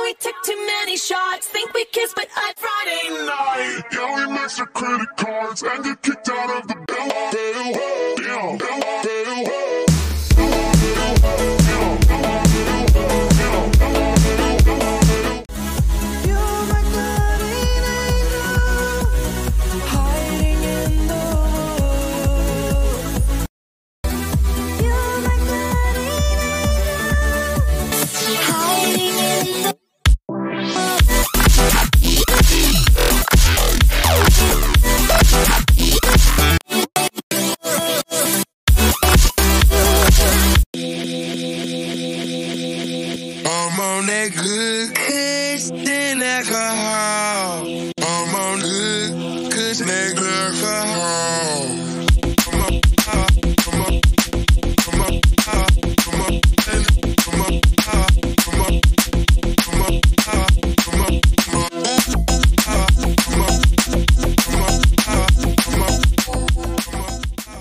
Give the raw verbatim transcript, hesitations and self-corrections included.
we took too many shots. Think we kissed, but I Friday night. Yeah, we maxed our credit cards and get kicked out of the bill. Bill, bill, bill, bill. I'm on that good kush and alcohol. I'm on good kush and